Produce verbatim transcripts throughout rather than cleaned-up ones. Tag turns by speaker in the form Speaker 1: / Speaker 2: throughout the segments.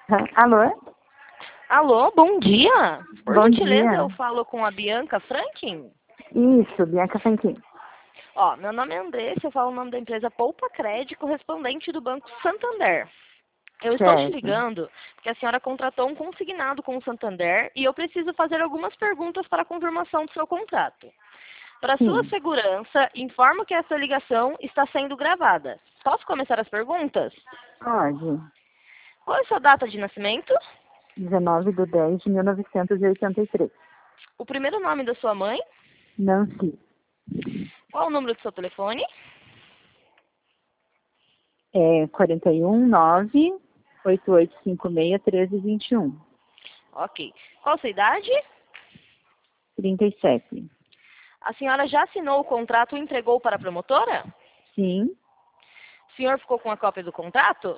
Speaker 1: Alô?
Speaker 2: Alô, bom dia. Por
Speaker 1: Bom
Speaker 2: gentileza,
Speaker 1: dia.
Speaker 2: eu falo com a Bianca Franklin.
Speaker 1: Isso, Bianca Franquin.
Speaker 2: Ó, meu nome é Andressa, eu falo o nome da empresa Poupa Crédito, correspondente do Banco Santander. Eu estou te
Speaker 1: Certo.
Speaker 2: ligando porque a senhora contratou um consignado com o Santander e eu preciso fazer algumas perguntas para a confirmação do seu contrato. Para sua
Speaker 1: Sim,
Speaker 2: segurança, informo que essa ligação está sendo gravada. Posso começar as perguntas?
Speaker 1: pode.
Speaker 2: Qual é a sua data de nascimento?
Speaker 1: dezenove de dez de mil novecentos e oitenta e três.
Speaker 2: O primeiro nome da sua mãe?
Speaker 1: Nancy.
Speaker 2: Qual o número do seu telefone?
Speaker 1: É quarenta e um, nove, oito oito cinco seis, treze vinte e um.
Speaker 2: Ok. Qual a sua idade?
Speaker 1: trinta e sete.
Speaker 2: A senhora já assinou o contrato e entregou para a promotora?
Speaker 1: Sim,
Speaker 2: O senhor ficou com a cópia do contrato?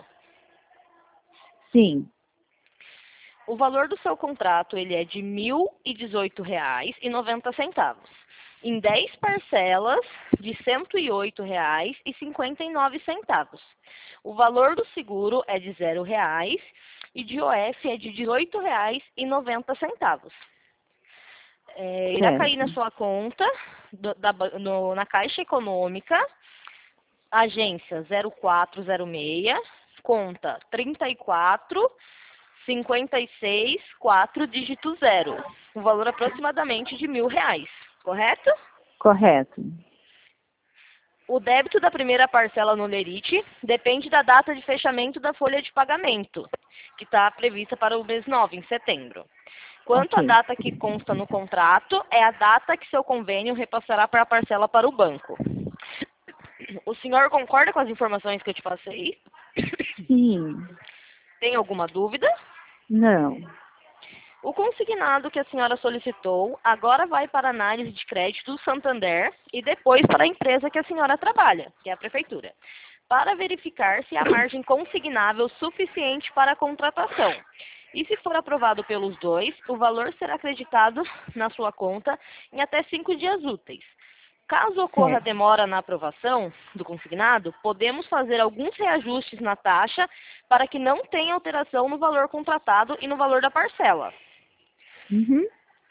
Speaker 1: sim.
Speaker 2: O valor do seu contrato ele é de mil e dezoito reais e noventa centavos, em dez parcelas de cento e oito reais e cinquenta e nove centavos. O valor do seguro é de zero reais e de O F é de dezoito reais e noventa centavos. É, irá cair na
Speaker 1: Certo.
Speaker 2: sua conta do- da ba- no- na Caixa Econômica, agência zero quatro zero seis, conta trinta e quatro, cinquenta e seis, quatro, dígito zero. Um valor aproximadamente de mil reais, correto?
Speaker 1: Correto.
Speaker 2: O débito da primeira parcela no Lerite depende da data de fechamento da folha de pagamento, que está prevista para o mês nove, em setembro. Quanto à
Speaker 1: Ok.
Speaker 2: data que consta no contrato, é a data que seu convênio repassará para a parcela para o banco. O senhor concorda com as informações que eu te passei?
Speaker 1: Sim.
Speaker 2: Tem alguma dúvida?
Speaker 1: Não.
Speaker 2: O consignado que a senhora solicitou agora vai para a análise de crédito do Santander e depois para a empresa que a senhora trabalha, que é a prefeitura, para verificar se há margem consignável suficiente para a contratação. E se for aprovado pelos dois, o valor será acreditado na sua conta em até cinco dias úteis. Caso ocorra
Speaker 1: Certo.
Speaker 2: demora na aprovação do consignado, podemos fazer alguns reajustes na taxa para que não tenha alteração no valor contratado e no valor da parcela.
Speaker 1: Uhum.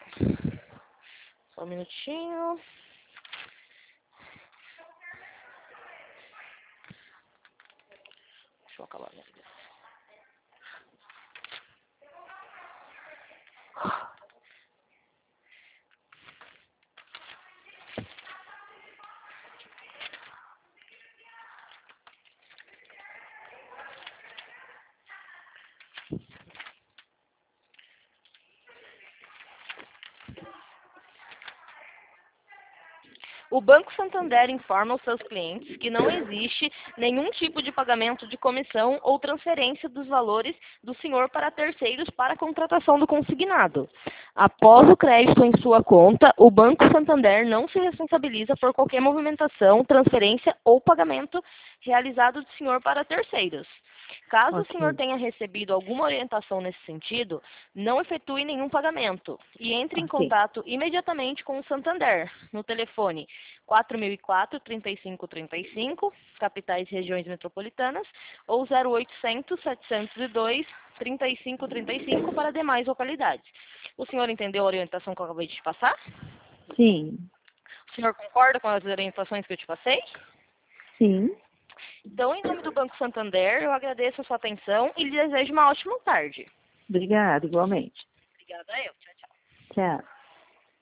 Speaker 2: Só um minutinho. Deixa eu acabar minha ligação. O Banco Santander informa aos seus clientes que não existe nenhum tipo de pagamento de comissão ou transferência dos valores do senhor para terceiros para a contratação do consignado. Após o crédito em sua conta, o Banco Santander não se responsabiliza por qualquer movimentação, transferência ou pagamento realizado do senhor para terceiros. Caso o senhor
Speaker 1: Ok.
Speaker 2: tenha recebido alguma orientação nesse sentido, não efetue nenhum pagamento e entre em
Speaker 1: Ok.
Speaker 2: contato imediatamente com o Santander, no telefone quatro mil e quatro, trinta e cinco trinta e cinco, capitais e regiões metropolitanas, ou zero oitocentos, setecentos e dois, trinta e cinco trinta e cinco para demais localidades. O senhor entendeu a orientação que eu acabei de te passar?
Speaker 1: Sim.
Speaker 2: O senhor concorda com as orientações que eu te passei?
Speaker 1: Sim.
Speaker 2: Então, em nome do Banco Santander, eu agradeço a sua atenção e lhe desejo uma ótima tarde.
Speaker 1: Obrigada, igualmente.
Speaker 2: Obrigada, eu. Tchau, tchau.
Speaker 1: Tchau.